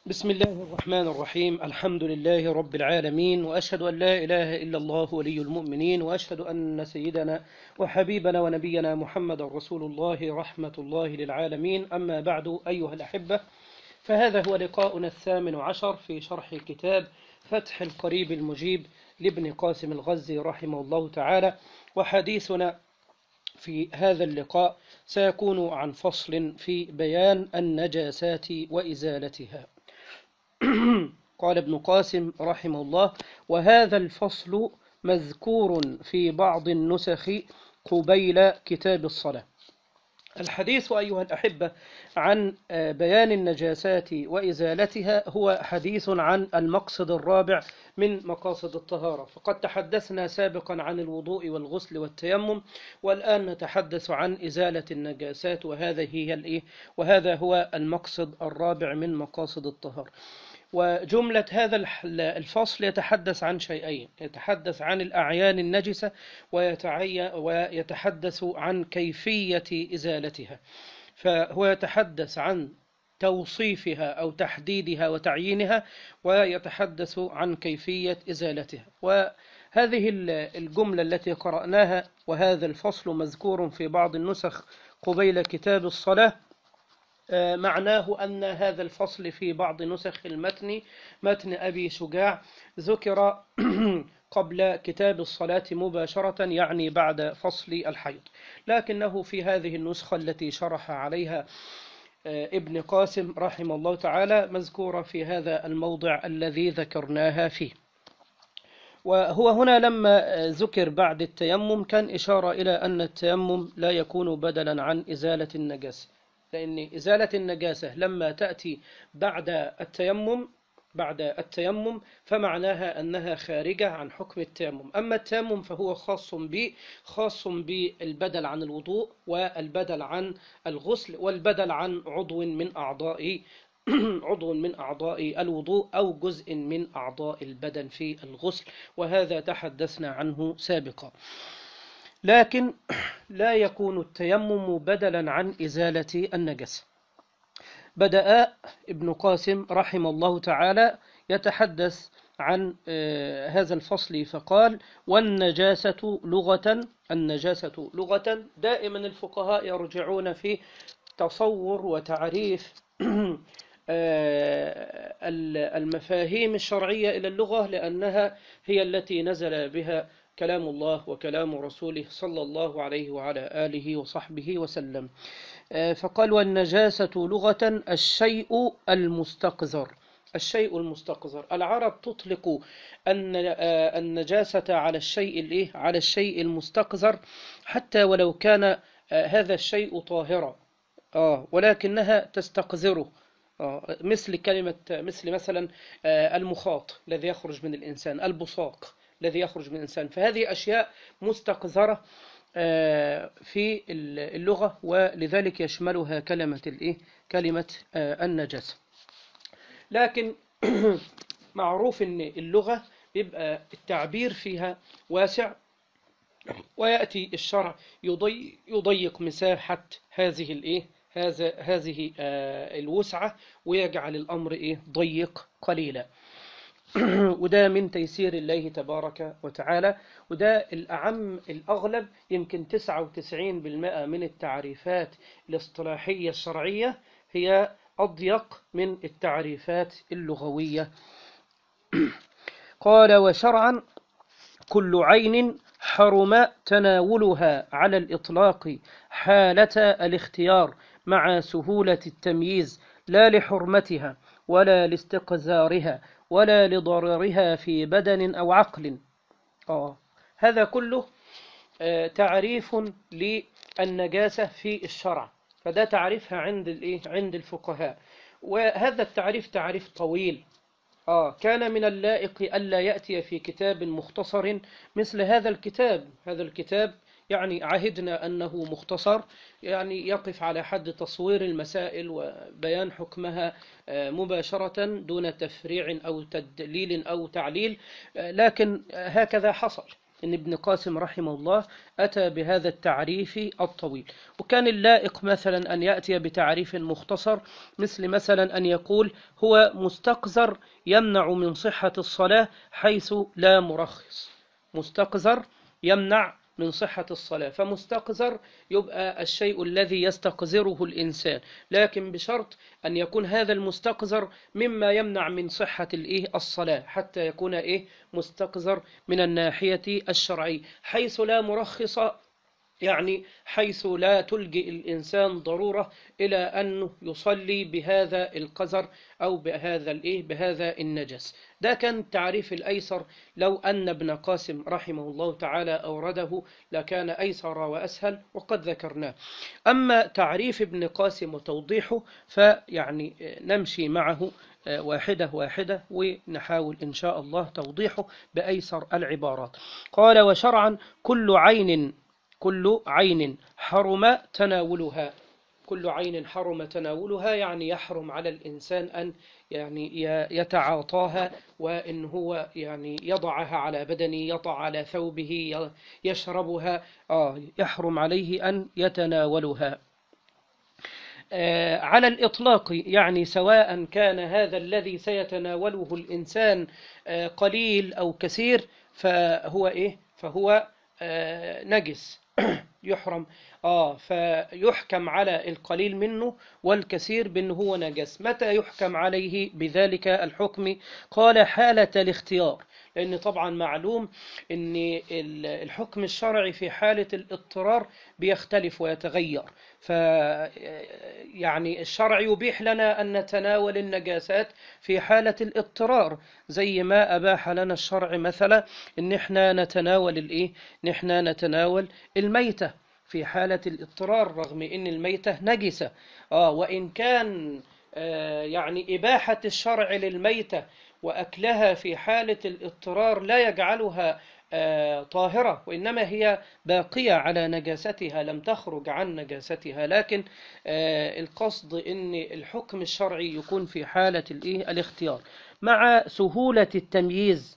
بسم الله الرحمن الرحيم. الحمد لله رب العالمين، وأشهد أن لا إله إلا الله ولي المؤمنين، وأشهد أن سيدنا وحبيبنا ونبينا محمد رسول الله رحمة الله للعالمين. أما بعد أيها الأحبة، فهذا هو لقاؤنا الثامن عشر في شرح كتاب فتح القريب المجيب لابن قاسم الغزي رحمه الله تعالى. وحديثنا في هذا اللقاء سيكون عن فصل في بيان النجاسات وإزالتها. قال ابن قاسم رحمه الله: وهذا الفصل مذكور في بعض النسخ قبيل كتاب الصلاة. الحديث أيها الأحبة عن بيان النجاسات وإزالتها هو حديث عن المقصد الرابع من مقاصد الطهارة. فقد تحدثنا سابقا عن الوضوء والغسل والتيمم، والآن نتحدث عن إزالة النجاسات، وهذا هو المقصد الرابع من مقاصد الطهارة. وجملة هذا الفصل يتحدث عن شيئين: يتحدث عن الأعيان النجسة، ويتحدث عن كيفية إزالتها. فهو يتحدث عن توصيفها أو تحديدها وتعيينها، ويتحدث عن كيفية إزالتها. وهذه الجملة التي قرأناها: وهذا الفصل مذكور في بعض النسخ قبيل كتاب الصلاة، معناه أن هذا الفصل في بعض نسخ المتن، متن أبي شجاع، ذكر قبل كتاب الصلاة مباشرة، يعني بعد فصل الحيض. لكنه في هذه النسخة التي شرح عليها ابن قاسم رحمه الله تعالى مذكورة في هذا الموضع الذي ذكرناها فيه. وهو هنا لما ذكر بعد التيمم كان إشارة إلى أن التيمم لا يكون بدلا عن إزالة النجاسة، لأن إزالة النجاسة لما تأتي بعد التيمم فمعناها أنها خارجة عن حكم التيمم. أما التيمم فهو خاص بالبدل عن الوضوء، والبدل عن الغسل، والبدل عن عضو من أعضاء الوضوء أو جزء من أعضاء البدن في الغسل، وهذا تحدثنا عنه سابقا. لكن لا يكون التيمم بدلا عن إزالة النجاسة. بدأ ابن قاسم رحمه الله تعالى يتحدث عن هذا الفصل فقال: والنجاسة لغة. النجاسة لغة، دائما الفقهاء يرجعون في تصور وتعريف المفاهيم الشرعية إلى اللغة، لأنها هي التي نزل بها كلام الله وكلام رسوله صلى الله عليه وعلى آله وصحبه وسلم. فقال: والنجاسة لغة الشيء المستقذر. الشيء المستقذر، العرب تطلق النجاسة على الشيء المستقذر، حتى ولو كان هذا الشيء طاهرا، ولكنها تستقذره. مثل مثلا المخاط الذي يخرج من الإنسان، البصاق الذي يخرج من الإنسان، فهذه أشياء مستقذرة في اللغة، ولذلك يشملها كلمة النجاسة. لكن معروف أن اللغة بيبقى التعبير فيها واسع، ويأتي الشرع يضيق مساحة هذه الوسعة، ويجعل الأمر ضيق قليلا. وده من تيسير الله تبارك وتعالى، وده الأعم الأغلب، يمكن 99% من التعريفات الاصطلاحية الشرعية هي أضيق من التعريفات اللغوية. قال: وشرعا كل عين حرم تناولها على الإطلاق حالة الاختيار مع سهولة التمييز، لا لحرمتها ولا لاستقذارها ولا لضررها في بدن أو عقل. هذا كله تعريف للنجاسة في الشرع، فده تعريفها عند الفقهاء. وهذا التعريف تعريف طويل، كان من اللائق ألا يأتي في كتاب مختصر مثل هذا الكتاب. هذا الكتاب يعني عهدنا أنه مختصر، يعني يقف على حد تصوير المسائل وبيان حكمها مباشرة دون تفريع أو تدليل أو تعليل، لكن هكذا حصل. إن ابن قاسم رحمه الله أتى بهذا التعريف الطويل، وكان اللائق مثلا أن يأتي بتعريف مختصر، مثلا أن يقول هو مستقذر يمنع من صحة الصلاة حيث لا مرخص. مستقذر يمنع من صحة الصلاة، فمستقذر يبقى الشيء الذي يستقذره الإنسان، لكن بشرط أن يكون هذا المستقذر مما يمنع من صحة الصلاة، حتى يكون مستقذر من الناحية الشرعية. حيث لا مرخص يعني حيث لا تلجئ الإنسان ضرورة إلى أن يصلي بهذا القذر أو بهذا النجس. ده كان تعريف الأيسر، لو أن ابن قاسم رحمه الله تعالى أورده لكان أيسر وأسهل، وقد ذكرناه. أما تعريف ابن قاسم وتوضيحه فيعني نمشي معه واحدة واحدة، ونحاول إن شاء الله توضيحه بأيسر العبارات. قال: وشرعا كل عين حرم تناولها. كل عين حرم تناولها يعني يحرم على الإنسان أن يعني يتعاطاها، وإن هو يعني يضعها على بدنه، يضع على ثوبه، يشربها، يحرم عليه أن يتناولها على الإطلاق، يعني سواء كان هذا الذي سيتناوله الإنسان قليل أو كثير، فهو نجس يحرم. فيحكم على القليل منه والكثير بأنه هو نجس. متى يحكم عليه بذلك الحكم؟ قال: حالة الاختيار، لأن طبعا معلوم أن الحكم الشرعي في حالة الاضطرار بيختلف ويتغير. يعني الشرع يبيح لنا أن نتناول النجاسات في حالة الاضطرار، زي ما أباح لنا الشرع مثلا أن احنا نتناول الميتة في حالة الاضطرار، رغم أن الميتة نجسة. وإن كان يعني إباحة الشرع للميتة وأكلها في حالة الاضطرار لا يجعلها طاهرة، وإنما هي باقية على نجاستها، لم تخرج عن نجاستها، لكن القصد أن الحكم الشرعي يكون في حالة الاختيار مع سهولة التمييز.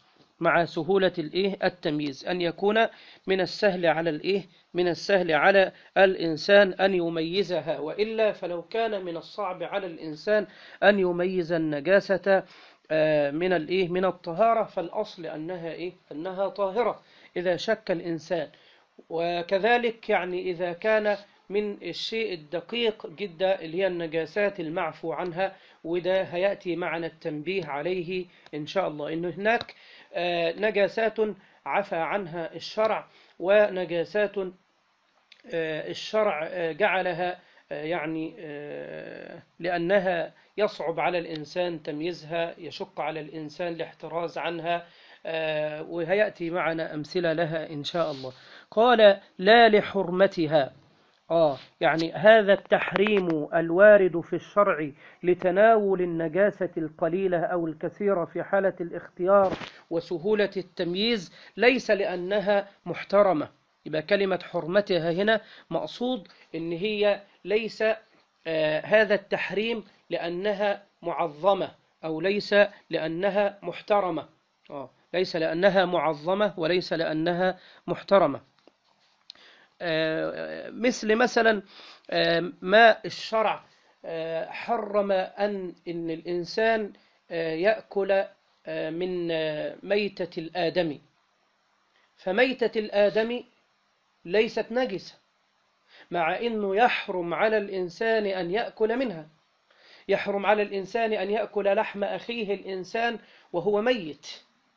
أن يكون من السهل على الإنسان أن يميزها، وإلا فلو كان من الصعب على الإنسان أن يميز النجاسة من الطهارة، فالأصل أنها طاهرة إذا شك الإنسان. وكذلك يعني إذا كان من الشيء الدقيق جدا اللي هي النجاسات المعفو عنها، وده هيأتي معنا التنبيه عليه إن شاء الله، إنه هناك نجاسات عفى عنها الشرع، ونجاسات الشرع جعلها يعني لأنها يصعب على الإنسان تمييزها، يشق على الإنسان الاحتراز عنها، وهيأتي معنا أمثلة لها إن شاء الله. قال: لا لحرمتها. يعني هذا التحريم الوارد في الشرع لتناول النجاسة القليلة أو الكثيرة في حالة الاختيار وسهولة التمييز ليس لأنها محترمة. يبقى كلمة حرمتها هنا مقصود إن هي ليس هذا التحريم لأنها معظمة، أو ليس لأنها محترمة. ليس لأنها معظمة وليس لأنها محترمة. مثلا ما الشرع حرم أن الإنسان يأكل من ميتة الآدمي، فميتة الآدمي ليست نجسة، مع أنه يحرم على الإنسان أن يأكل منها. يحرم على الإنسان أن يأكل لحم أخيه الإنسان وهو ميت،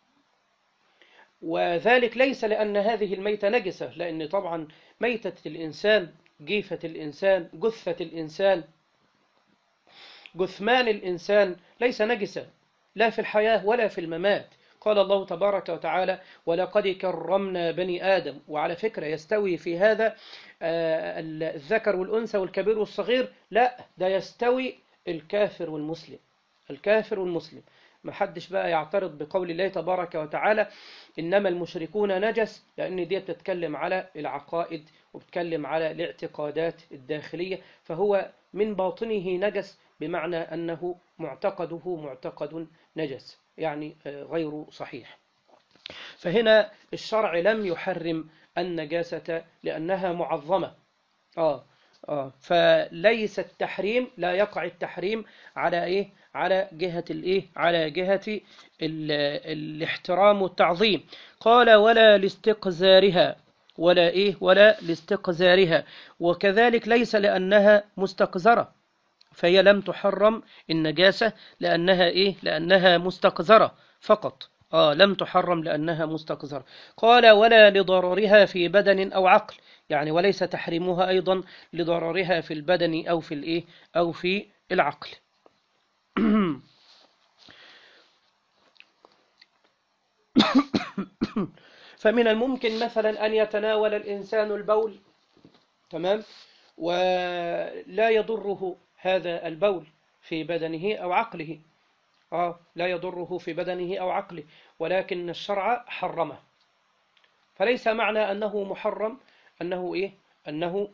وذلك ليس لأن هذه الميتة نجسة، لأن طبعا ميتة الإنسان، جيفة الإنسان، جثة الإنسان، جثمان الإنسان ليس نجسا لا في الحياة ولا في الممات. قال الله تبارك وتعالى: ولقد كرمنا بني آدم. وعلى فكرة يستوي في هذا الذكر والأنثى والكبير والصغير؟ لا، ده يستوي الكافر والمسلم. الكافر والمسلم. ما حدش بقى يعترض بقول الله تبارك وتعالى: إنما المشركون نجس، لأن دي بتتكلم على العقائد وبتتكلم على الاعتقادات الداخلية، فهو من باطنه نجس، بمعنى أنه معتقده معتقد نجس، يعني غير صحيح. فهنا الشرع لم يحرم النجاسة لأنها معظمة. فليس التحريم، لا يقع التحريم على إيه؟ على جهة الإيه؟ على جهة الاحترام والتعظيم. قال ولا لاستقذارها، ولا إيه؟ ولا لاستقذارها. وكذلك ليس لأنها مستقذرة، فهي لم تحرم النجاسة لأنها إيه؟ لأنها مستقذرة فقط. لم تحرم لأنها مستقذرة. قال ولا لضررها في بدن أو عقل، يعني وليس تحريمها أيضا لضررها في البدن أو في الإيه؟ أو في العقل. فمن الممكن مثلا أن يتناول الإنسان البول، تمام، ولا يضره هذا البول في بدنه أو عقله. لا يضره في بدنه أو عقله، ولكن الشرع حرمه. فليس معنى أنه محرم أنه إيه؟ أنه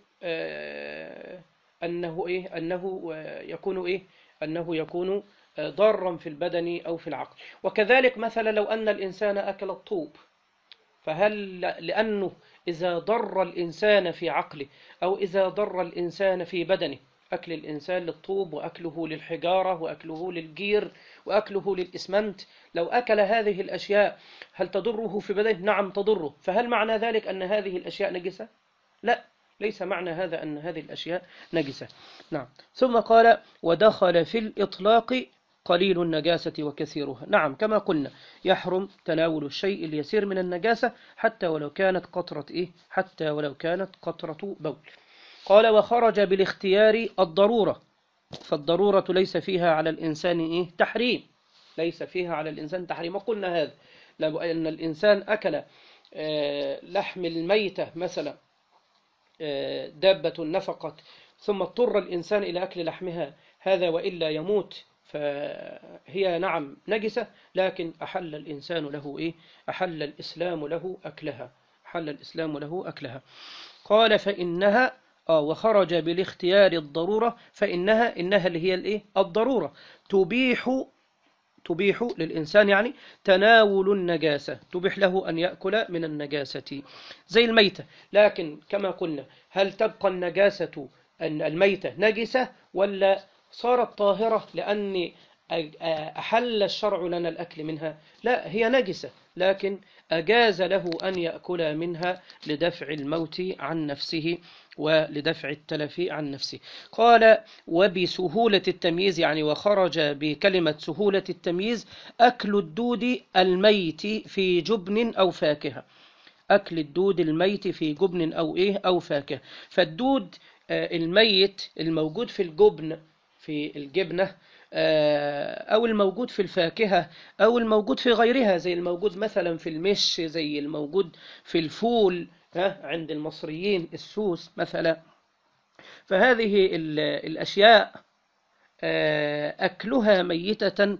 أنه إيه؟ أنه يكون إيه؟ أنه يكون ضارا في البدن أو في العقل. وكذلك مثلا لو أن الإنسان أكل الطوب، فهل لأنه إذا ضر الإنسان في عقله أو إذا ضر الإنسان في بدنه، أكل الإنسان للطوب وأكله للحجارة وأكله للجير وأكله للإسمنت، لو أكل هذه الأشياء هل تضره في بدنه؟ نعم تضره. فهل معنى ذلك أن هذه الأشياء نجسة؟ لا، ليس معنى هذا أن هذه الأشياء نجسة. نعم. ثم قال ودخل في الإطلاق قليل النجاسة وكثيرها. نعم، كما قلنا يحرم تناول الشيء اليسير من النجاسة حتى ولو كانت قطرة إيه؟ حتى ولو كانت قطرة بول. قال وخرج بالاختيار الضرورة، فالضرورة ليس فيها على الإنسان إيه؟ تحريم، ليس فيها على الإنسان تحريم. وقلنا هذا لو أن الإنسان أكل لحم الميتة مثلا، دابة نفقت ثم اضطر الإنسان إلى أكل لحمها، هذا وإلا يموت، فهي نعم نجسة، لكن أحل الإنسان له إيه؟ أحل الإسلام له أكلها، أحل الإسلام له أكلها. قال فإنها وخرج بالاختيار الضرورة، إنها اللي هي الإيه؟ الضرورة تبيح للإنسان يعني تناول النجاسة، تبيح له أن يأكل من النجاسة زي الميتة. لكن كما قلنا هل تبقى النجاسة الميتة نجسة ولا صارت طاهرة لأن أحل الشرع لنا الأكل منها؟ لا، هي نجسة، لكن أجاز له أن يأكل منها لدفع الموت عن نفسه ولدفع التلف عن نفسه. قال وبسهولة التمييز، يعني وخرج بكلمة سهولة التمييز أكل الدود الميت في جبن أو فاكهة. أكل الدود الميت في جبن أو إيه؟ أو فاكهة. فالدود الميت الموجود في الجبن، في الجبنة، أو الموجود في الفاكهة أو الموجود في غيرها، زي الموجود مثلا في المش، زي الموجود في الفول عند المصريين السوس مثلا. فهذه الأشياء أكلها ميتة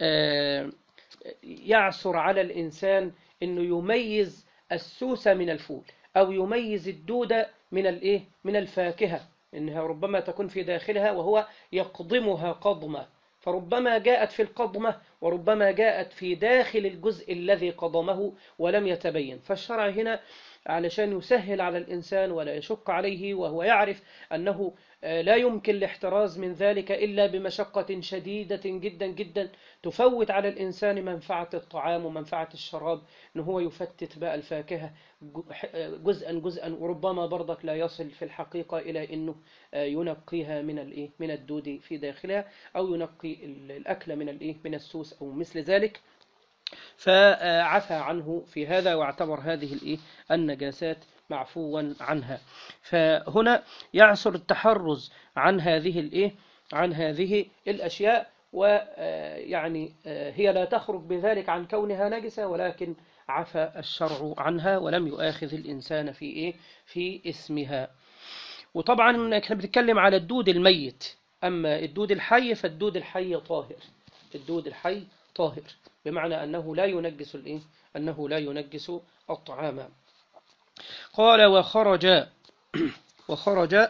يعثر على الإنسان أنه يميز السوس من الفول أو يميز الدودة من الإيه؟ من الفاكهة، إنها ربما تكون في داخلها وهو يقضمها قضمة، فربما جاءت في القضمة وربما جاءت في داخل الجزء الذي قضمه ولم يتبين. فالشرع هنا علشان يسهل على الإنسان ولا يشق عليه، وهو يعرف أنه لا يمكن الاحتراز من ذلك إلا بمشقة شديدة جدا جدا تفوت على الإنسان منفعة الطعام ومنفعة الشراب، أنه هو يفتت بقى الفاكهة جزءا جزءا، وربما برضك لا يصل في الحقيقة إلى أنه ينقيها من الدود في داخلها، أو ينقي الأكل من السوس أو مثل ذلك. فعفى عنه في هذا واعتبر هذه النجاسات معفوا عنها. فهنا يعسر التحرز عن هذه الأشياء، ويعني هي لا تخرج بذلك عن كونها نجسة، ولكن عفى الشرع عنها ولم يؤاخذ الإنسان في اسمها. وطبعا احنا بنتكلم على الدود الميت، أما الدود الحي فالدود الحي طاهر، الدود الحي طاهر بمعنى أنه لا ينجس الطعام. قال وخرج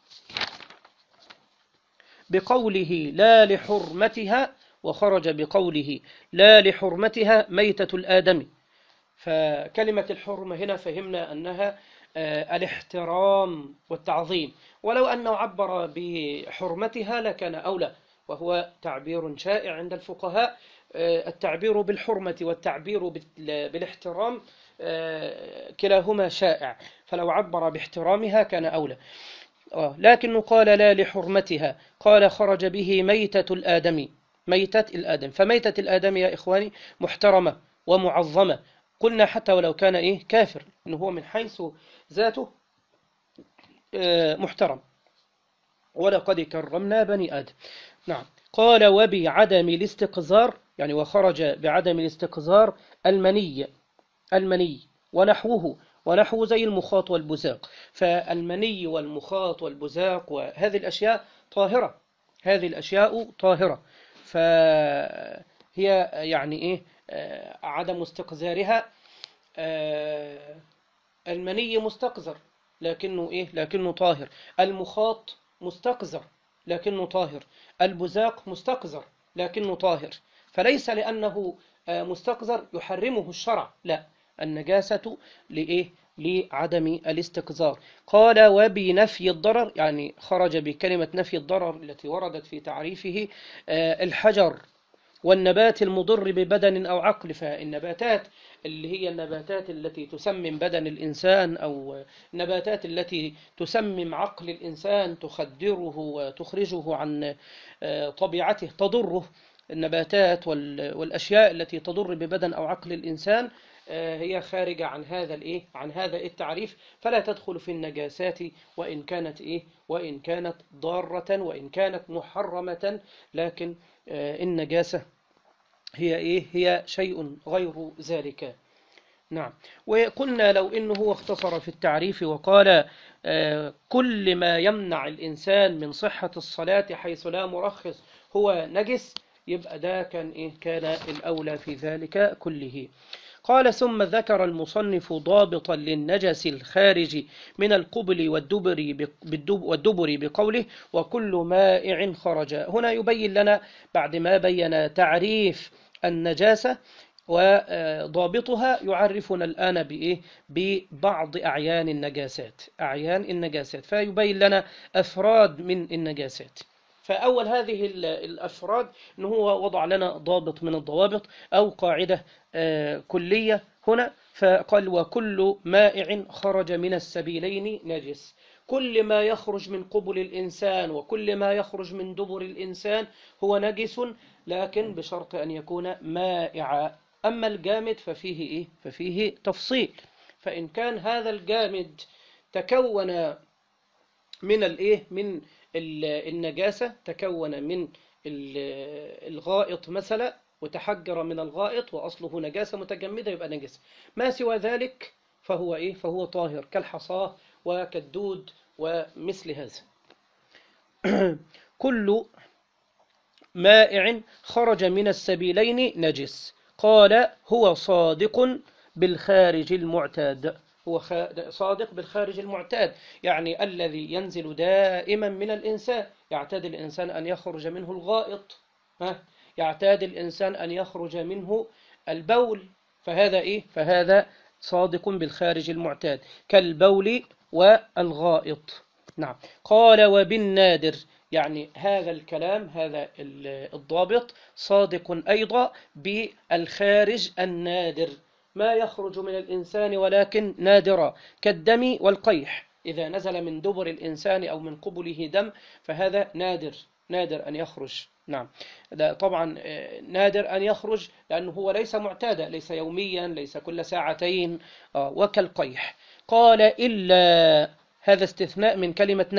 بقوله لا لحرمتها، وخرج بقوله لا لحرمتها ميتة الآدمي، فكلمة الحرمة هنا فهمنا أنها الاحترام والتعظيم، ولو أنه عبر بحرمتها لكان أولى، وهو تعبير شائع عند الفقهاء. التعبير بالحرمة والتعبير بالاحترام كلاهما شائع، فلو عبر باحترامها كان أولى. لكنه قال لا لحرمتها، قال خرج به ميتة الآدمي، ميتة الآدم. فميتة الآدم يا إخواني محترمة ومعظمة، قلنا حتى ولو كان كافر، إنه هو من حيث ذاته محترم. ولقد كرمنا بني آدم. نعم. قال وبعدم الاستقذار، يعني وخرج بعدم الاستقذار المني ونحوه زي المخاط والبزاق. فالمني والمخاط والبزاق وهذه الأشياء طاهرة، هذه الأشياء طاهرة، فهي يعني عدم استقذارها. المني مستقذر لكنه طاهر، المخاط مستقذر لكنه طاهر، البزاق مستقذر لكنه طاهر. فليس لأنه مستقذر يحرمه الشرع، لا، النجاسة لعدم الاستقذار. قال وبنفي الضرر، يعني خرج بكلمة نفي الضرر التي وردت في تعريفه الحجر والنبات المضر ببدن أو عقل. فالنباتات اللي هي النباتات التي تسمم بدن الإنسان، أو النباتات التي تسمم عقل الإنسان، تخدره وتخرجه عن طبيعته، تضره. النباتات والأشياء التي تضر ببدن أو عقل الإنسان هي خارجة عن هذا التعريف، فلا تدخل في النجاسات وإن كانت ضارة وإن كانت محرمة. لكن النجاسة هي شيء غير ذلك. نعم. وقلنا لو إنه هو اختصر في التعريف وقال كل ما يمنع الإنسان من صحة الصلاة حيث لا مرخص هو نجس، يبقى ده كان الأولى في ذلك كله. قال ثم ذكر المصنف ضابطا للنجس الخارج من القبل والدبر بقوله وكل مائع خرج. هنا يبين لنا بعد ما بين تعريف النجاسة وضابطها، يعرفنا الآن ببعض أعيان النجاسات، فيبين لنا أفراد من النجاسات. فأول هذه الأفراد أنه هو وضع لنا ضابط من الضوابط أو قاعدة كلية هنا، فقال وكل مائع خرج من السبيلين نجس. كل ما يخرج من قبل الإنسان وكل ما يخرج من دبر الإنسان هو نجس، لكن بشرط أن يكون مائعا. أما الجامد ففيه تفصيل. فإن كان هذا الجامد تكون من النجاسة، تكون من الغائط مثلا وتحجر من الغائط وأصله نجاسة متجمدة، يبقى نجس. ما سوى ذلك فهو طاهر، كالحصاة وكالدود ومثل هذا. كل مائع خرج من السبيلين نجس. قال هو صادق بالخارج المعتاد، هو صادق بالخارج المعتاد، يعني الذي ينزل دائما من الإنسان. يعتاد الإنسان أن يخرج منه الغائط، يعتاد الإنسان أن يخرج منه البول، فهذا صادق بالخارج المعتاد كالبول والغائط. نعم. قال وبالنادر، يعني هذا الكلام، هذا الضابط صادق أيضا بالخارج النادر، ما يخرج من الإنسان ولكن نادرا، كالدم والقيح. إذا نزل من دبر الإنسان أو من قبله دم فهذا نادر أن يخرج. نعم. ده طبعا نادر أن يخرج لأنه هو ليس معتادا، ليس يوميا، ليس كل ساعتين، وكالقيح. قال إلا، هذا استثناء من كلمة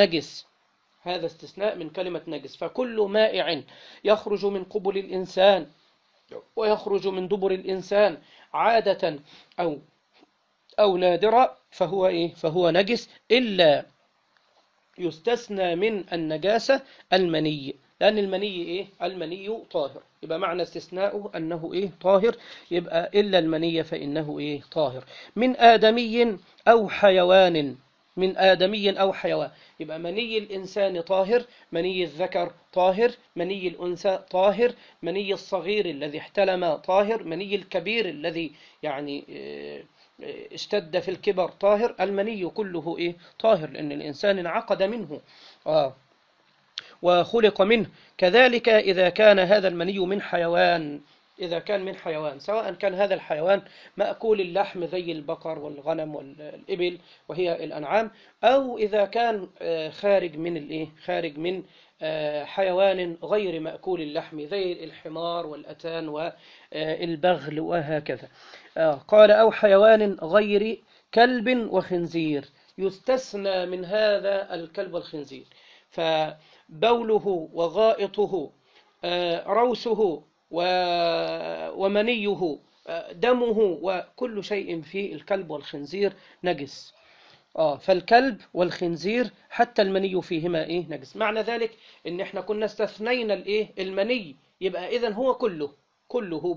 نجس، فكل مائع يخرج من قبل الإنسان ويخرج من دبر الإنسان عادة أو نادرة فهو نجس، إلا يستثنى من النجاسة المني، لأن المني طاهر، يبقى معنى استثناؤه أنه طاهر، يبقى إلا المني فإنه طاهر. من آدمي أو حيوان، من آدمي أو حيوان. يبقى مني الإنسان طاهر، مني الذكر طاهر، مني الأنثى طاهر، مني الصغير الذي احتلم طاهر، مني الكبير الذي يعني اشتد في الكبر طاهر. المني كله إيه؟ طاهر، لأن الإنسان انعقد منه وخلق منه. كذلك إذا كان هذا المني من حيوان، إذا كان من حيوان، سواء كان هذا الحيوان مأكول اللحم زي البقر والغنم والإبل وهي الأنعام، أو إذا كان خارج من الإيه؟ خارج من حيوان غير مأكول اللحم زي الحمار والأتان والبغل وهكذا. قال أو حيوان غير كلب وخنزير، يستثنى من هذا الكلب والخنزير. فبوله وغائطه روثه ومنيه دمه وكل شيء في الكلب والخنزير نجس. فالكلب والخنزير حتى المني فيهما ايه؟ نجس. معنى ذلك ان احنا كنا استثنينا الايه؟ المني، يبقى اذن هو كله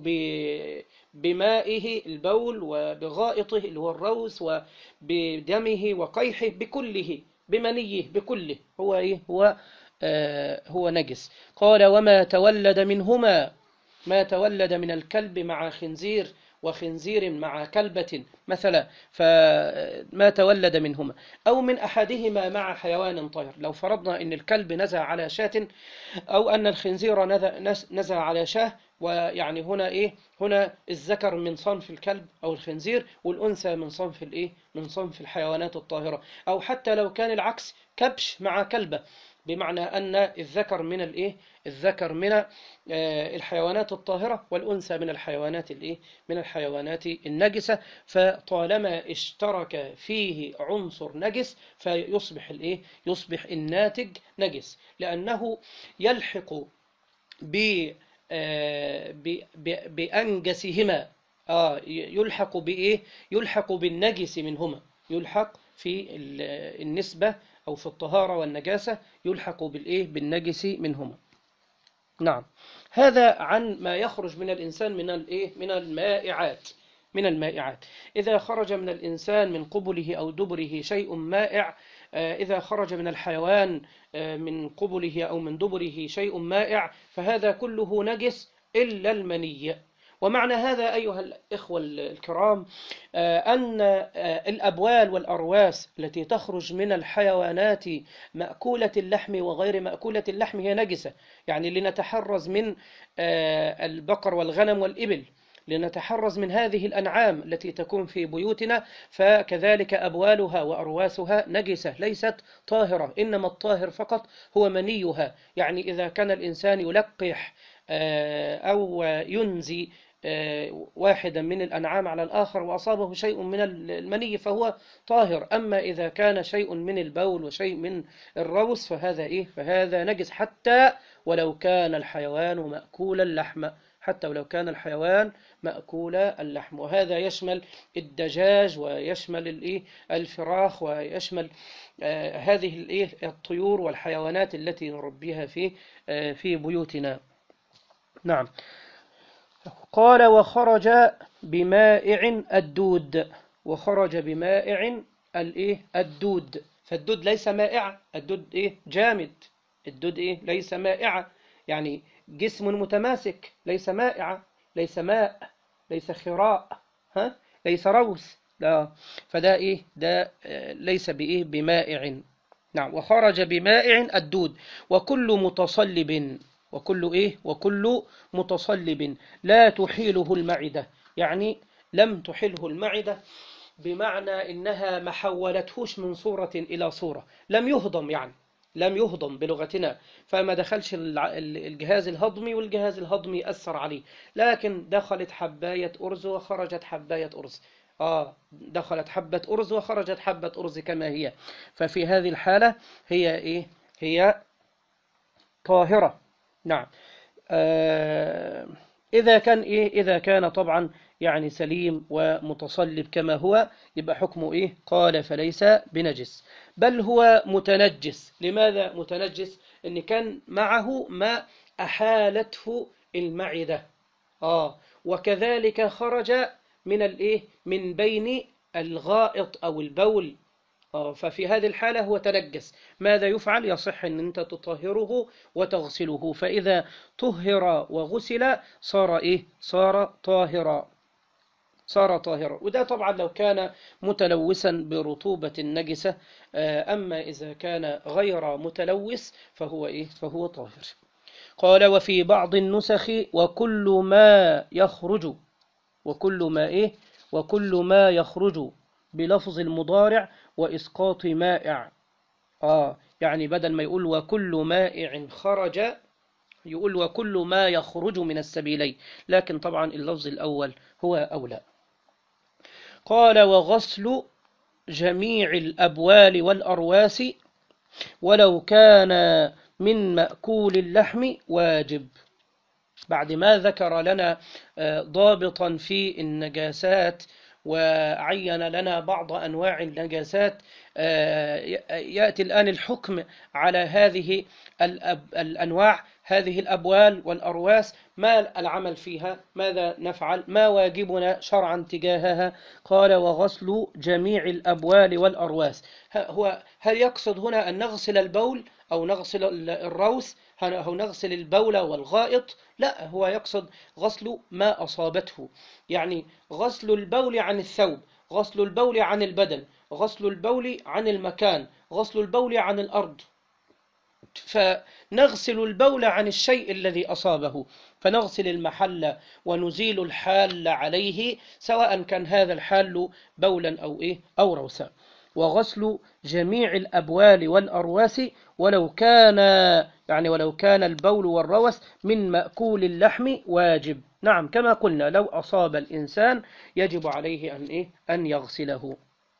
بمائه البول، وبغائطه اللي هو الروث، وبدمه وقيحه، بكله، بمنيه، بكله، هو ايه؟ هو نجس. قال وما تولد منهما، ما تولد من الكلب مع خنزير، وخنزير مع كلبة مثلا، فما تولد منهما أو من أحدهما مع حيوان طاهر. لو فرضنا أن الكلب نزع على شاة، أو أن الخنزير نزع على شاه، ويعني هنا إيه؟ هنا الذكر من صنف الكلب أو الخنزير، والأنثى من صنف الإيه؟ من صنف الحيوانات الطاهرة. أو حتى لو كان العكس، كبش مع كلبة، بمعنى أن الذكر من الإيه؟ الذكر من الحيوانات الطاهرة، والأنثى من الحيوانات الإيه؟ من الحيوانات النجسة. فطالما اشترك فيه عنصر نجس فيصبح الإيه؟ يصبح الناتج نجس، لأنه يلحق بأنجسهما. يلحق بإيه؟ يلحق بالنجس منهما، يلحق في النسبة أو في الطهارة والنجاسة، يلحق بالإيه؟ بالنجس منهما. نعم. هذا عن ما يخرج من الإنسان من الإيه؟ من المائعات. من المائعات إذا خرج من الإنسان من قبله أو دبره شيء مائع، إذا خرج من الحيوان من قبله أو من دبره شيء مائع، فهذا كله نجس إلا المني. ومعنى هذا أيها الإخوة الكرام أن الأبوال والأرواس التي تخرج من الحيوانات مأكولة اللحم وغير مأكولة اللحم هي نجسة. يعني لنتحرز من البقر والغنم والإبل، لنتحرز من هذه الأنعام التي تكون في بيوتنا، فكذلك أبوالها وأرواسها نجسة ليست طاهرة، إنما الطاهر فقط هو منيها. يعني إذا كان الإنسان يلقح أو ينزي واحدا من الأنعام على الآخر وأصابه شيء من المني فهو طاهر. أما إذا كان شيء من البول وشيء من الروث فهذا إيه؟ فهذا نجس، حتى ولو كان الحيوان مأكول اللحم، حتى ولو كان الحيوان مأكول اللحم. وهذا يشمل الدجاج، ويشمل الإيه؟ الفراخ، ويشمل هذه الإيه؟ الطيور والحيوانات التي نربيها في بيوتنا. نعم. قال وخرج بمائع الدود، وخرج بمائع الإيه؟ الدود. فالدود ليس مائع، الدود إيه؟ جامد. الدود إيه؟ ليس مائع، يعني جسم متماسك، ليس مائع، ليس ماء، ليس خراء، ليس روث، لا. فده إيه؟ ده ليس بإيه؟ بمائع. نعم. وخرج بمائع الدود وكل متصلب، وكل إيه؟ وكل متصلب لا تحيله المعدة. يعني لم تحله المعدة، بمعنى إنها ما حولتهوش من صورة إلى صورة، لم يهضم، يعني لم يهضم بلغتنا، فما دخلش الجهاز الهضمي والجهاز الهضمي أثر عليه، لكن دخلت حباية أرز وخرجت حباية أرز. دخلت حبة أرز وخرجت حبة أرز كما هي. ففي هذه الحالة هي إيه؟ هي طاهرة. نعم. إذا كان إيه؟ إذا كان طبعا يعني سليم ومتصلب كما هو، يبقى حكمه إيه؟ قال فليس بنجس، بل هو متنجس. لماذا متنجس؟ إن كان معه ما أحالته المعدة. وكذلك خرج من الإيه؟ من بين الغائط أو البول ففي هذه الحالة هو تنجس. ماذا يفعل؟ يصح أن أنت تطهره وتغسله، فإذا طهر وغسل صار إيه؟ صار طاهرا، صار طاهرا. وده طبعا لو كان متلوثا برطوبة نجسة، أما إذا كان غير متلوث فهو إيه؟ فهو طاهر. قال وفي بعض النسخ وكل ما يخرج، وكل ما إيه؟ وكل ما يخرج بلفظ المضارع وإسقاط مائع. يعني بدل ما يقول وكل مائع خرج، يقول وكل ما يخرج من السبيلين، لكن طبعا اللفظ الأول هو أولى. قال وغسل جميع الأبوال والأرواس ولو كان من مأكول اللحم واجب. بعد ما ذكر لنا ضابطا في النجاسات وعين لنا بعض أنواع النجاسات، يأتي الآن الحكم على هذه الأنواع، هذه الأبوال والأرواس، ما العمل فيها؟ ماذا نفعل؟ ما واجبنا شرعا تجاهها؟ قال وغسل جميع الأبوال والأرواس. هل يقصد هنا أن نغسل البول أو نغسل الروث أو نغسل البول والغائط؟ لا، هو يقصد غسل ما أصابته، يعني غسل البول عن الثوب، غسل البول عن البدن، غسل البول عن المكان، غسل البول عن الأرض. فنغسل البول عن الشيء الذي أصابه، فنغسل المحل ونزيل الحال عليه، سواء كان هذا الحال بولا أو إيه أو روثا. وغسل جميع الأبوال والأرواس ولو كان، يعني ولو كان البول والروث من مأكول اللحم واجب. نعم، كما قلنا لو أصاب الإنسان يجب عليه أن إيه أن يغسله.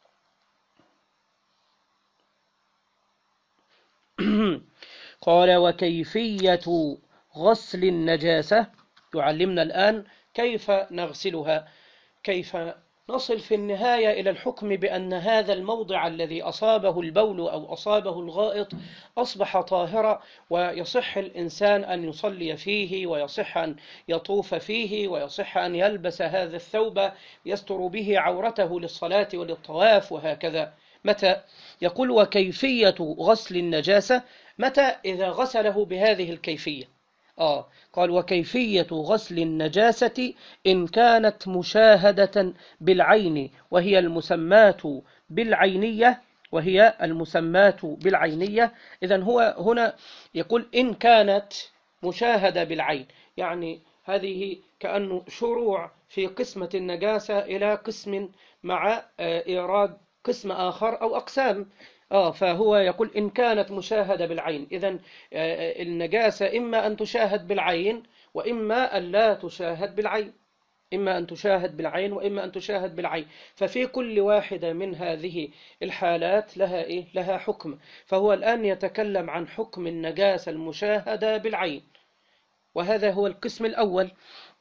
قال وكيفية غسل النجاسة، يعلمنا الآن كيف نغسلها، كيف نصل في النهاية إلى الحكم بأن هذا الموضع الذي أصابه البول أو أصابه الغائط أصبح طاهرا، ويصح الإنسان أن يصلي فيه، ويصح أن يطوف فيه، ويصح أن يلبس هذا الثوب يستر به عورته للصلاة وللطواف وهكذا. متى؟ يقول وكيفية غسل النجاسة، متى؟ إذا غسله بهذه الكيفية. قال وكيفية غسل النجاسة إن كانت مشاهدة بالعين وهي المسماة بالعينية، وهي المسماة بالعينية. إذن هو هنا يقول إن كانت مشاهدة بالعين، يعني هذه كأنه شروع في قسمة النجاسة إلى قسم مع إيراد قسم آخر أو أقسام. فهو يقول إن كانت مشاهدة بالعين، إذن النجاسة إما أن تشاهد بالعين وإما أن لا تشاهد بالعين، إما أن تشاهد بالعين وإما أن تشاهد بالعين. ففي كل واحدة من هذه الحالات لها إيه؟ لها حكم. فهو الآن يتكلم عن حكم النجاسة المشاهدة بالعين، وهذا هو القسم الأول.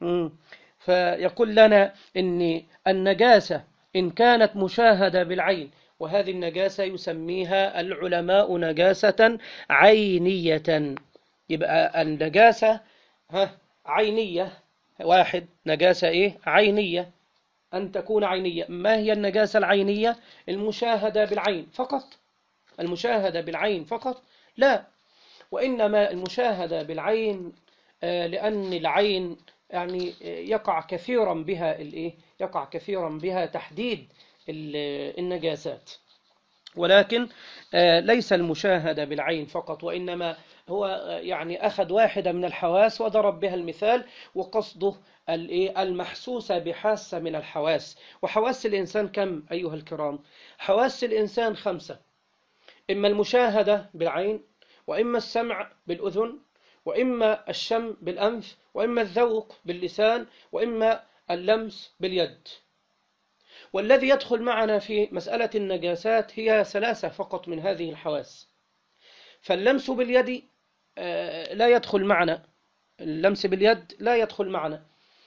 فيقول لنا إن النجاسة إن كانت مشاهدة بالعين، وهذه النجاسة يسميها العلماء نجاسة عينية. يبقى النجاسة عينية. واحد، نجاسة إيه؟ عينية، أن تكون عينية. ما هي النجاسة العينية؟ المشاهدة بالعين فقط؟ المشاهدة بالعين فقط؟ لا، وإنما المشاهدة بالعين لأن العين يعني يقع كثيرا بها الإيه؟ يقع كثيرا بها تحديد النجاسات، ولكن ليس المشاهدة بالعين فقط، وإنما هو يعني أخذ واحدة من الحواس وضرب بها المثال، وقصده المحسوسة بحاسة من الحواس. وحواس الإنسان كم أيها الكرام؟ حواس الإنسان 5، إما المشاهدة بالعين، وإما السمع بالأذن، وإما الشم بالأنف، وإما الذوق باللسان، وإما اللمس باليد. والذي يدخل معنا في مسألة النجاسات هي 3 فقط من هذه الحواس. فاللمس باليد لا يدخل معنا، اللمس باليد لا يدخل معنا.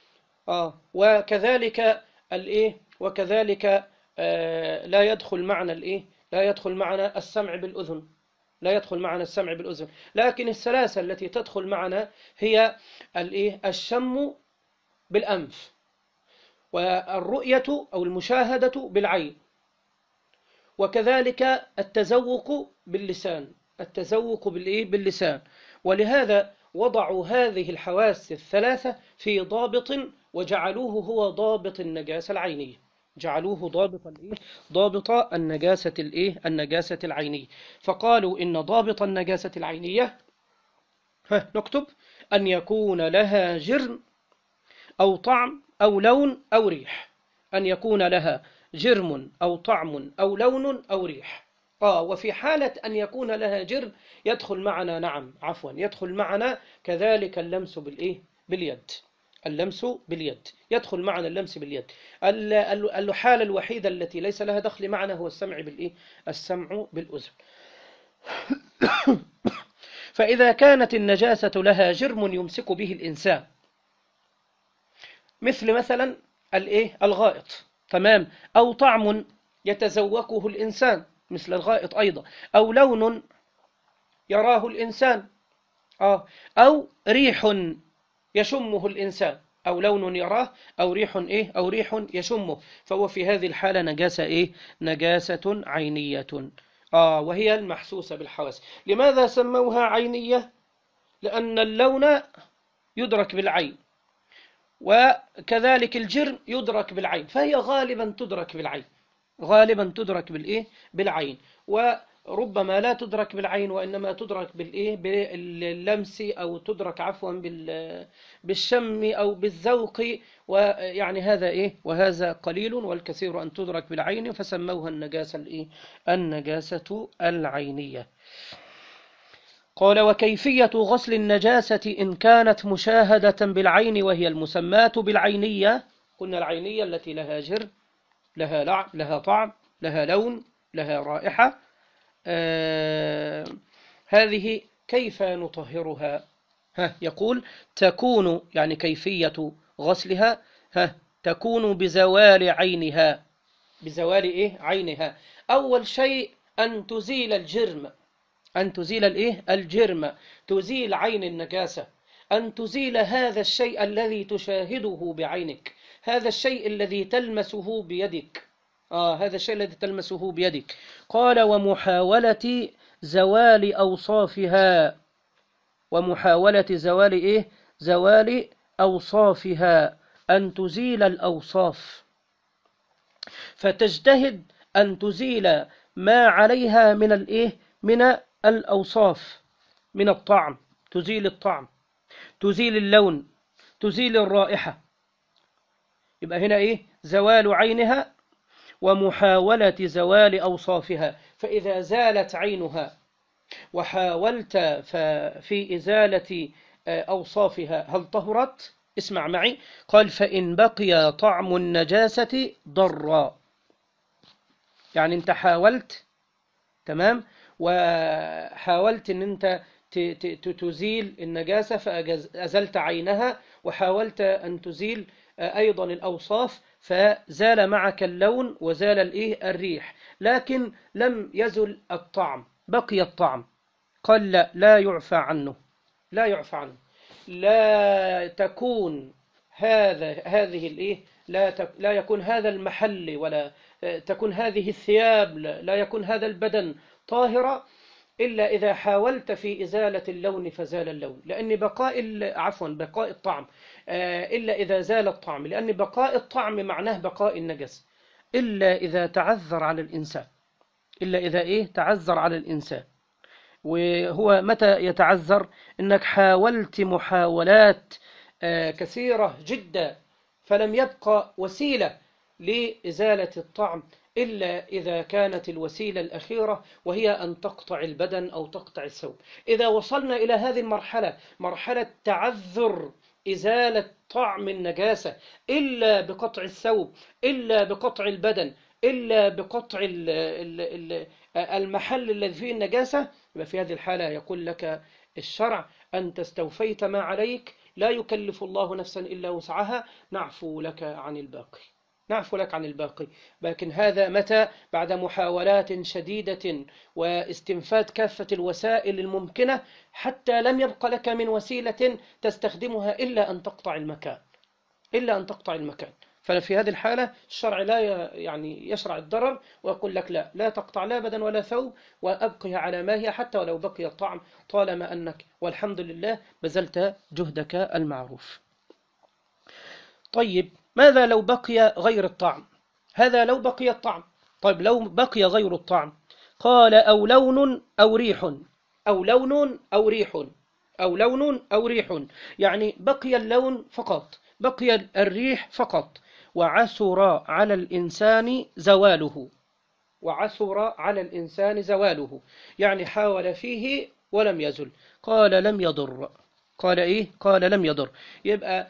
وكذلك وكذلك لا يدخل معنا لا يدخل معنا السمع بالأذن، لا يدخل معنا السمع بالأذن. لكن الثلاثة التي تدخل معنا هي الشم بالأنف، والرؤية أو المشاهدة بالعين، وكذلك التذوق باللسان، التذوق باللسان. ولهذا وضعوا هذه الحواس الثلاثة في ضابط وجعلوه هو ضابط النجاسة العينية، جعلوه ضابط النجاسة العينية. فقالوا إن ضابط النجاسة العينية، نكتب: أن يكون لها جرم أو طعم أو لون أو ريح، أن يكون لها جرم أو طعم أو لون أو ريح. وفي حالة أن يكون لها جرم يدخل معنا، يدخل معنا كذلك اللمس باليد، اللمس باليد يدخل معنا، اللمس باليد. الحالة الوحيدة التي ليس لها دخل معنا هو السمع بالأذن. فإذا كانت النجاسة لها جرم يمسك به الإنسان، مثلا الغائط، تمام، أو طعم يتذوقه الإنسان مثل الغائط أيضا، أو لون يراه الإنسان، أو ريح يشمه الإنسان، أو لون يراه، أو ريح يشمه، فهو في هذه الحالة نجاسة عينية، وهي المحسوسة بالحواس. لماذا سموها عينية؟ لأن اللون يدرك بالعين، وكذلك الجرم يدرك بالعين، فهي غالبا تدرك بالعين، بالعين، وربما لا تدرك بالعين وإنما تدرك باللمس، أو تدرك بالشم أو بالذوق، ويعني هذا وهذا قليل، والكثير أن تدرك بالعين، فسموها النجاسة العينية. قال: وكيفية غسل النجاسة إن كانت مشاهدة بالعين وهي المسماة بالعينية. قلنا العينية التي لها جرم، لها طعم، لها لون، لها رائحة. هذه كيف نطهرها؟ يقول: تكون، يعني كيفية غسلها تكون بزوال عينها، عينها. أول شيء أن تزيل الجرم، تزيل عين النجاسة، أن تزيل هذا الشيء الذي تشاهده بعينك، هذا الشيء الذي تلمسه بيدك، هذا الشيء الذي تلمسه بيدك. قال: ومحاولة زوال أوصافها، زوال أوصافها، أن تزيل الأوصاف، فتجتهد أن تزيل ما عليها من الأوصاف، من الطعم، تزيل الطعم، تزيل اللون، تزيل الرائحة. يبقى هنا زوال عينها ومحاولة زوال أوصافها. فإذا زالت عينها وحاولت في إزالة أوصافها، هل طهرت؟ اسمع معي. قال: فإن بقي طعم النجاسة ضرا، يعني أنت حاولت، تمام، وحاولت أن أنت تزيل النجاسة فأزلت عينها، وحاولت أن تزيل أيضا الأوصاف، فزال معك اللون وزال الريح، لكن لم يزل الطعم، بقي الطعم. قال: لا يعفى عنه، لا تكون هذه لا يكون هذا المحل، ولا تكون هذه الثياب، لا يكون هذا البدن طاهرة إلا إذا حاولت في إزالة اللون فزال اللون، لأن بقاء الطعم، إلا إذا زال الطعم، لأن بقاء الطعم معناه بقاء النجس، إلا إذا تعذر على الإنسان، تعذر على الإنسان. وهو متى يتعذر؟ إنك حاولت محاولات كثيرة جدا فلم يبقى وسيلة لإزالة الطعم إلا إذا كانت الوسيلة الأخيرة وهي أن تقطع البدن أو تقطع الثوب. إذا وصلنا إلى هذه المرحلة، مرحلة تعذر إزالة طعم النجاسة إلا بقطع الثوب، إلا بقطع البدن، إلا بقطع المحل الذي فيه النجاسة، يبقى في هذه الحالة يقول لك الشرع: أنت استوفيت ما عليك، لا يكلف الله نفسا إلا وسعها، نعفو لك عن الباقي. لكن هذا متى؟ بعد محاولات شديدة واستنفاد كافة الوسائل الممكنة، حتى لم يبق لك من وسيلة تستخدمها إلا أن تقطع المكان، ففي هذه الحالة الشرع لا يعني يشرع الضرر ويقول لك لا تقطع لا بدن ولا ثوب، وأبقها على ما هي حتى ولو بقي الطعم، طالما أنك والحمد لله بذلت جهدك المعروف. طيب ماذا لو بقي غير الطعم؟ هذا لو بقي الطعم. طيب لو بقي غير الطعم، قال أو لون أو ريح. أو لون أو ريح. أو لون أو ريح، يعني بقي اللون فقط، بقي الريح فقط، وعثر على الإنسان زواله. وعثر على الإنسان زواله، يعني حاول فيه ولم يزل. قال لم يضر. قال إيه؟ قال لم يضر. يبقى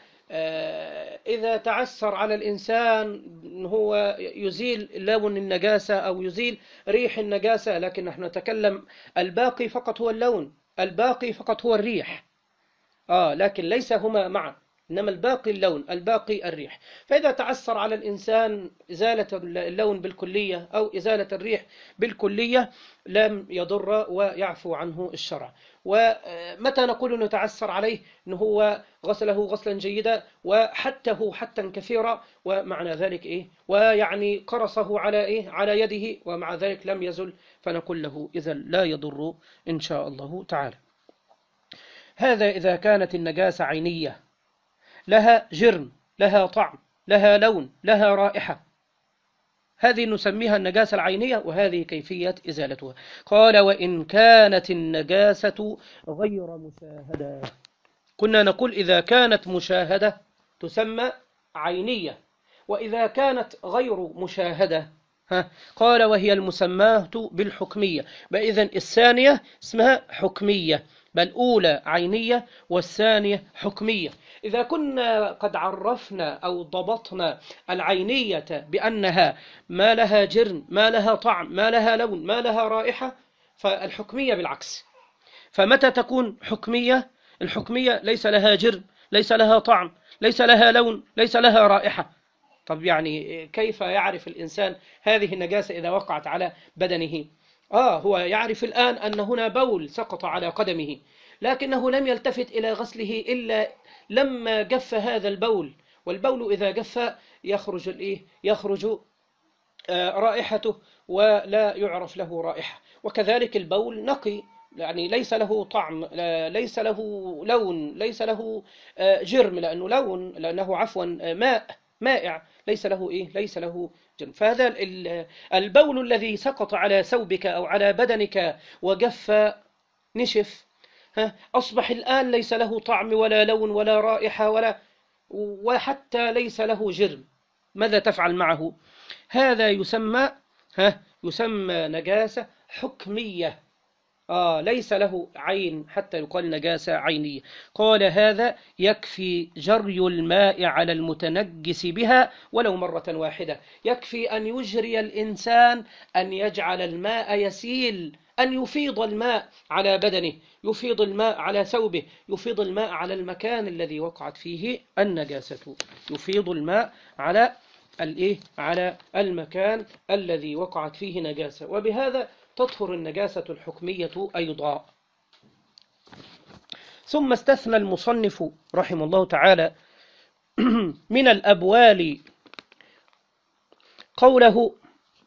إذا تعثر على الإنسان هو يزيل لون النجاسة أو يزيل ريح النجاسة، لكن نحن نتكلم الباقي فقط هو اللون، الباقي فقط هو الريح. لكن ليس هما معا، إنما الباقي اللون، الباقي الريح. فإذا تعثر على الإنسان إزالة اللون بالكلية أو إزالة الريح بالكلية لم يضر ويعفو عنه الشرع. ومتى نقول أنه تعثر عليه؟ أنه هو غسله غسلا جيدا وحته حتا كثيرا، ومعنى ذلك إيه؟ ويعني قرصه على إيه؟ على يده، ومع ذلك لم يزل، فنقول له إذا لا يضر إن شاء الله تعالى. هذا إذا كانت النجاسة عينية، لها جرم، لها طعم، لها لون، لها رائحة، هذه نسميها النجاسة العينية، وهذه كيفية إزالتها. قال وإن كانت النجاسة غير مشاهدة. كنا نقول إذا كانت مشاهدة تسمى عينية، وإذا كانت غير مشاهدة قال وهي المسماة بالحكمية. إذن الثانية اسمها حكمية، بل أولى عينية والثانية حكمية. إذا كنا قد عرفنا أو ضبطنا العينية بأنها ما لها جرم، ما لها طعم، ما لها لون، ما لها رائحة، فالحكمية بالعكس. فمتى تكون حكمية؟ الحكمية ليس لها جرم، ليس لها طعم، ليس لها لون، ليس لها رائحة. طب يعني كيف يعرف الإنسان هذه النجاسة إذا وقعت على بدنه؟ هو يعرف الآن أن هنا بول سقط على قدمه، لكنه لم يلتفت إلى غسله إلا لما جف هذا البول. والبول إذا جف يخرج الإيه؟ يخرج رائحته ولا يعرف له رائحة. وكذلك البول نقي، يعني ليس له طعم، ليس له لون، ليس له جرم، لأنه لون، لأنه عفوا ماء مائع، ليس له إيه؟ ليس له جرم. فهذا البول الذي سقط على ثوبك أو على بدنك وجف نشف، أصبح الآن ليس له طعم ولا لون ولا رائحة وحتى ليس له جرم. ماذا تفعل معه؟ هذا يسمى نجاسة حكمية. ليس له عين حتى يقال نجاسة عينية. قال هذا يكفي جري الماء على المتنجس بها ولو مرة واحدة. يكفي أن يجري الإنسان، أن يجعل الماء يسيل، أن يفيض الماء على بدنه، يفيض الماء على ثوبه، يفيض الماء على المكان الذي وقعت فيه النجاسة، يفيض الماء على على المكان الذي وقعت فيه نجاسة، وبهذا تطهر النجاسة الحكمية أيضا. ثم استثنى المصنف رحمه الله تعالى من الأبوال قوله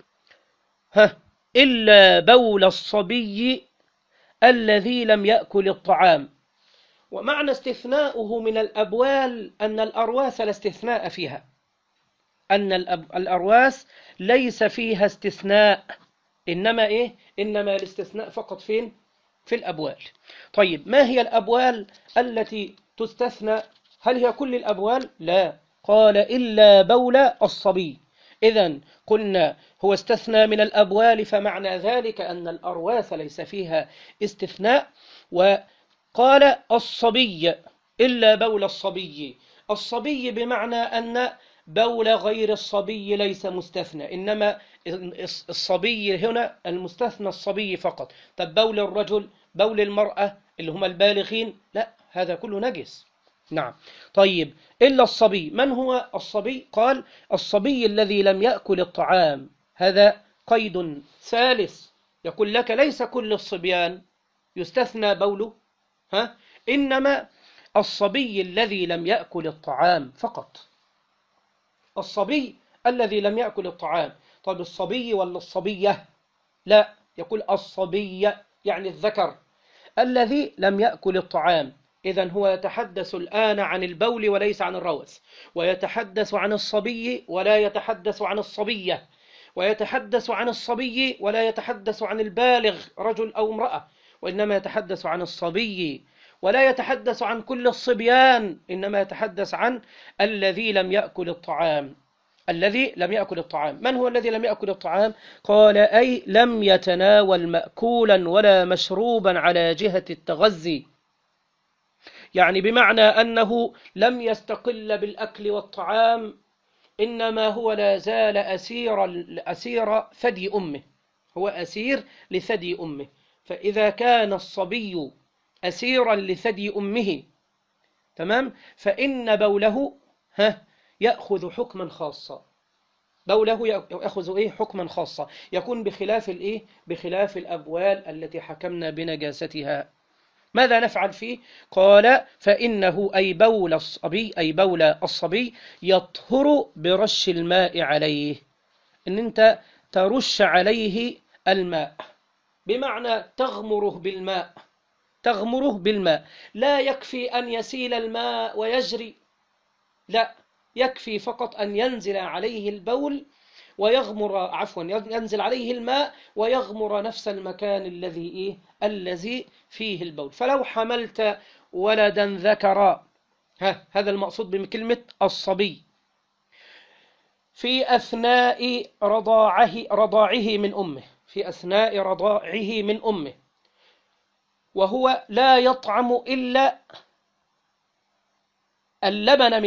إلا بول الصبي الذي لم يأكل الطعام. ومعنى استثناؤه من الأبوال أن الأرواث لا استثناء فيها، أن الأرواث ليس فيها استثناء، إنما الاستثناء فقط فين؟ في الأبوال. طيب ما هي الأبوال التي تستثنى؟ هل هي كل الأبوال؟ لا، قال إلا بول الصبي. إذن قلنا هو استثنى من الأبوال، فمعنى ذلك أن الأرواث ليس فيها استثناء. وقال الصبي إلا بول الصبي. الصبي بمعنى أن بول غير الصبي ليس مستثنى، إنما الصبي هنا المستثنى الصبي فقط. طب بول الرجل، بول المرأة اللي هم البالغين، لا، هذا كله نجس. نعم. طيب إلا الصبي. من هو الصبي؟ قال الصبي الذي لم يأكل الطعام. هذا قيد ثالث، يقول لك ليس كل الصبيان يستثنى بوله، إنما الصبي الذي لم يأكل الطعام فقط. الصبي الذي لم يأكل الطعام. طيب الصبي ولا الصبية؟ لا، يقول الصبي يعني الذكر الذي لم يأكل الطعام. إذن هو يتحدث الآن عن البول وليس عن الروث، ويتحدث عن الصبي ولا يتحدث عن الصبية، ويتحدث عن الصبي ولا يتحدث عن البالغ رجل أو امرأة، وإنما يتحدث عن الصبي، ولا يتحدث عن كل الصبيان، إنما يتحدث عن الذي لم يأكل الطعام. الذي لم يأكل الطعام. من هو الذي لم يأكل الطعام؟ قال أي لم يتناول مأكولا ولا مشروبا على جهة التغذي، يعني بمعنى أنه لم يستقل بالأكل والطعام، إنما هو لا زال أسير ثدي أمه، هو أسير لثدي أمه. فإذا كان الصبي أسيرا لثدي أمه، تمام، فإن بوله يأخذ حكما خاصا، بوله يأخذ حكما خاصا، يكون بخلاف الأبوال التي حكمنا بنجاستها. ماذا نفعل فيه؟ قال فإنه أي بول الصبي يطهر برش الماء عليه، إن أنت ترش عليه الماء، بمعنى تغمره بالماء. لا يكفي أن يسيل الماء ويجري، لا، يكفي فقط أن ينزل عليه البول ينزل عليه الماء ويغمر نفس المكان الذي فيه البول. فلو حملت ولدا ذكرا، هذا المقصود بكلمة الصبي، في أثناء رضاعه من أمه، وهو لا يطعم إلا اللبن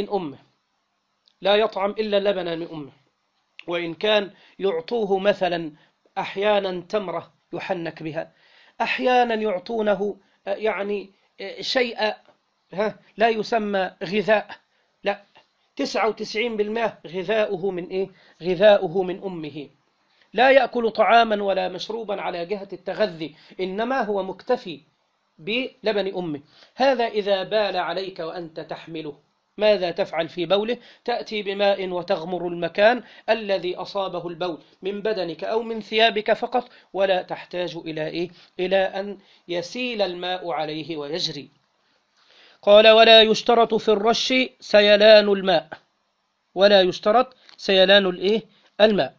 من أمه، وإن كان يعطوه مثلا أحيانا تمرة يحنك بها، أحيانا يعطونه يعني شيء لا يسمى غذاء، لا، 99% غذاؤه من أمه. لا يأكل طعاما ولا مشروبا على جهة التغذي، إنما هو مكتفي بلبن أمه. هذا إذا بال عليك وأنت تحمله، ماذا تفعل في بوله؟ تأتي بماء وتغمر المكان الذي أصابه البول من بدنك أو من ثيابك فقط، ولا تحتاج إلى أن يسيل الماء عليه ويجري. قال ولا يشترط في الرش سيلان الماء، ولا يشترط سيلان الماء،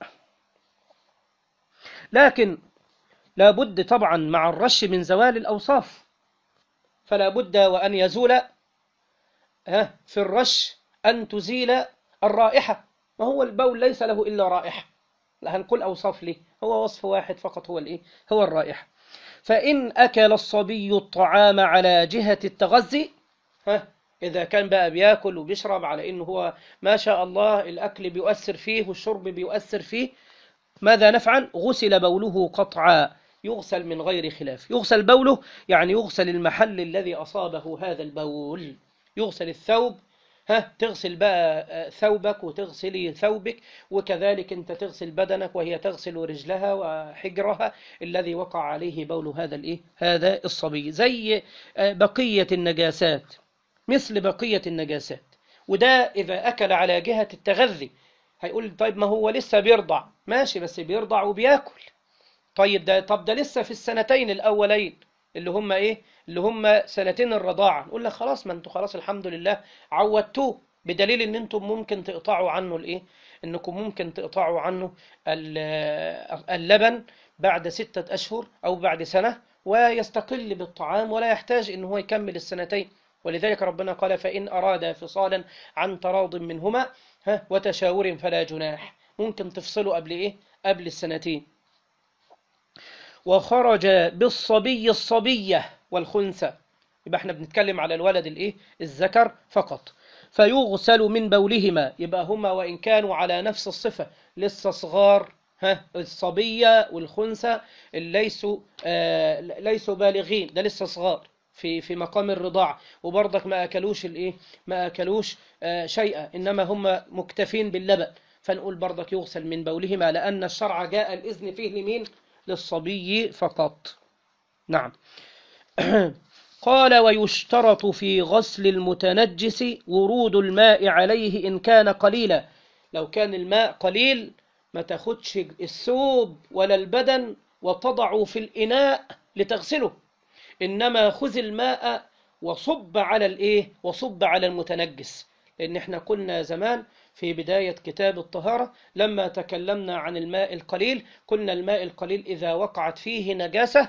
لكن لا بد طبعا مع الرش من زوال الأوصاف، فلا بد وأن يزول في الرش أن تزيل الرائحة، ما هو البول ليس له إلا رائحة، لا هنقول أوصاف ليه، هو وصف واحد فقط، هو الرائحة. فإن أكل الصبي الطعام على جهة التغذي، إذا كان بقى بياكل وبيشرب على إنه هو ما شاء الله الأكل بيؤثر فيه والشرب بيؤثر فيه، ماذا نفعل؟ غسل بوله قطعا، يغسل من غير خلاف. يغسل بوله يعني يغسل المحل الذي أصابه هذا البول، يغسل الثوب، تغسل بقى ثوبك وتغسلي ثوبك، وكذلك أنت تغسل بدنك وهي تغسل رجلها وحجرها الذي وقع عليه بول هذا الصبي، زي بقية النجاسات، مثل بقية النجاسات. وده إذا أكل على جهة التغذي. هيقول طيب ما هو لسه بيرضع، ماشي، بس بيرضع وبياكل. طيب ده لسه في السنتين الأولين اللي هم سنتين الرضاعة، نقول لك خلاص، ما انتوا خلاص الحمد لله عودتوه، بدليل ان انتم ممكن تقطعوا عنه انكم ممكن تقطعوا عنه اللبن بعد 6 أشهر او بعد سنة، ويستقل بالطعام ولا يحتاج ان هو يكمل السنتين. ولذلك ربنا قال فإن أراد فصالا عن تراض منهما وتشاور فلا جناح، ممكن تفصلوا قبل السنتين. وخرج بالصبي الصبية والخنثى، يبقى احنا بنتكلم على الولد الذكر فقط، فيغسل من بولهما، يبقى هما وإن كانوا على نفس الصفة لسه صغار، الصبية والخنثى ليسوا بالغين، ده لسه صغار في مقام الرضاعة، وبرضك ما أكلوش شيئا، إنما هم مكتفين باللبن، فنقول برضك يغسل من بولهما، لأن الشرع جاء الإذن فيه لمين؟ للصبي فقط. نعم. قال ويشترط في غسل المتنجس ورود الماء عليه إن كان قليلا، لو كان الماء قليل ما تاخدش الثوب ولا البدن وتضعه في الإناء لتغسله، إنما خذ الماء وصب على الإيه؟ وصب على المتنجس. لأن احنا قلنا زمان في بداية كتاب الطهارة لما تكلمنا عن الماء القليل، قلنا الماء القليل إذا وقعت فيه نجاسة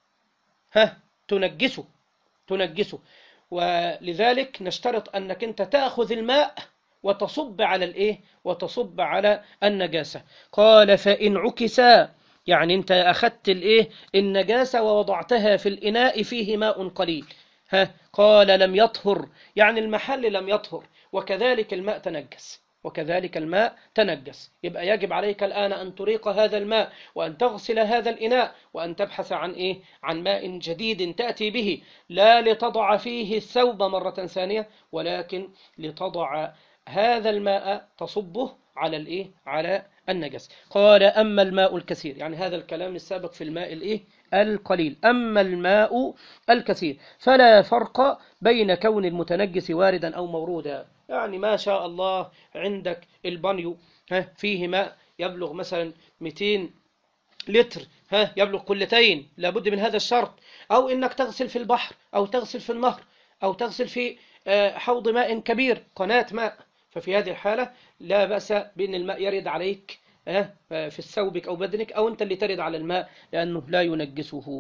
تنجسه. ولذلك نشترط أنك أنت تأخذ الماء وتصب على الإيه؟ وتصب على النجاسة. قال فإن عكسا، يعني أنت أخذت الإيه؟ النجاسة ووضعتها في الإناء فيه ماء قليل، قال لم يطهر، يعني المحل لم يطهر، وكذلك الماء تنجس. يبقى يجب عليك الآن أن تريق هذا الماء وأن تغسل هذا الإناء وأن تبحث عن إيه؟ عن ماء جديد تأتي به، لا لتضع فيه الثوب مرة ثانية، ولكن لتضع هذا الماء تصبه على الإيه؟ على النجس. قال أما الماء الكثير، يعني هذا الكلام السابق في الماء الإيه؟ القليل. أما الماء الكثير فلا فرق بين كون المتنجس واردا أو مورودا. يعني ما شاء الله عندك البانيو فيه ماء يبلغ مثلا 200 لتر، يبلغ قلتين، لابد من هذا الشرط. أو إنك تغسل في البحر أو تغسل في النهر أو تغسل في حوض ماء كبير، قناة ماء، ففي هذه الحالة لا بأس بأن الماء يرد عليك في ثوبك أو بدنك، أو أنت اللي ترد على الماء لأنه لا ينجسه.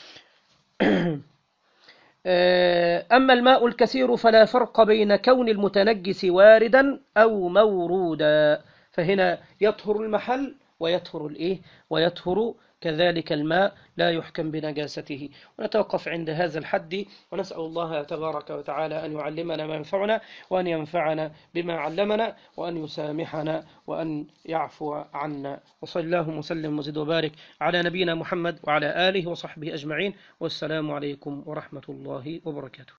أما الماء الكثير فلا فرق بين كون المتنجس واردا أو مورودا، فهنا يطهر المحل ويطهر الإيه؟ ويطهر كذلك الماء، لا يحكم بنجاسته. ونتوقف عند هذا الحد، ونسأل الله تبارك وتعالى أن يعلمنا ما ينفعنا، وأن ينفعنا بما علمنا، وأن يسامحنا وأن يعفو عنا. وصلى الله وسلم وزد وبارك على نبينا محمد وعلى آله وصحبه أجمعين، والسلام عليكم ورحمة الله وبركاته.